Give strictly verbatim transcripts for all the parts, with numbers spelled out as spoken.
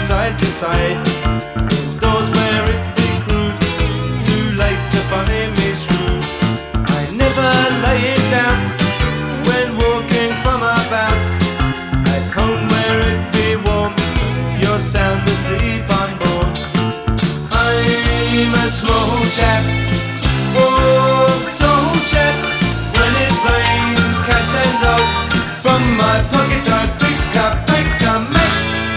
side to side. Indoors where it be crude, too late to find me shrewd. I never lay it down when walking from about. At home where it be warm, you're sound asleep unborn. I'm a small chap, oh, tall chap. When it rains, cats and dogs, from my pocket I pick up, pick up, make.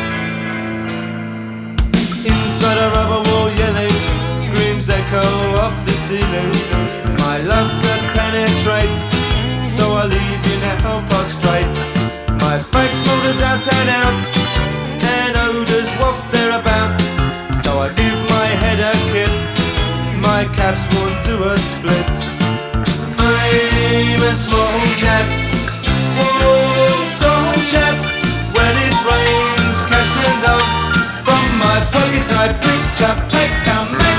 Inside a rubber wall yelling, screams echo off the ceiling. My love could penetrate, so I leave you now prostrate. My face smolders out and out, and odours waft thereabout. So I give my head a kick, my cap's worn to a split. I'm a small chap, oh, tall chap. When it rains, cats and dogs, from my pocket I pick up, pick up, make.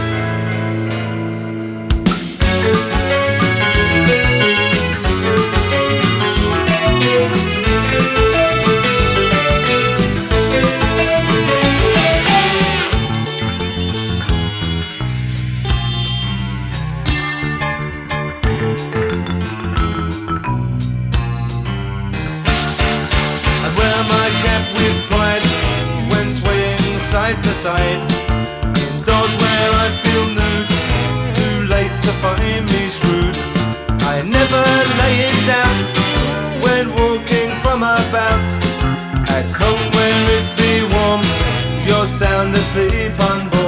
Side to side, indoors where I feel nude, too late to find me shrewd. I never lay it down when walking from about. At home where it be warm, you're sound asleep unborn.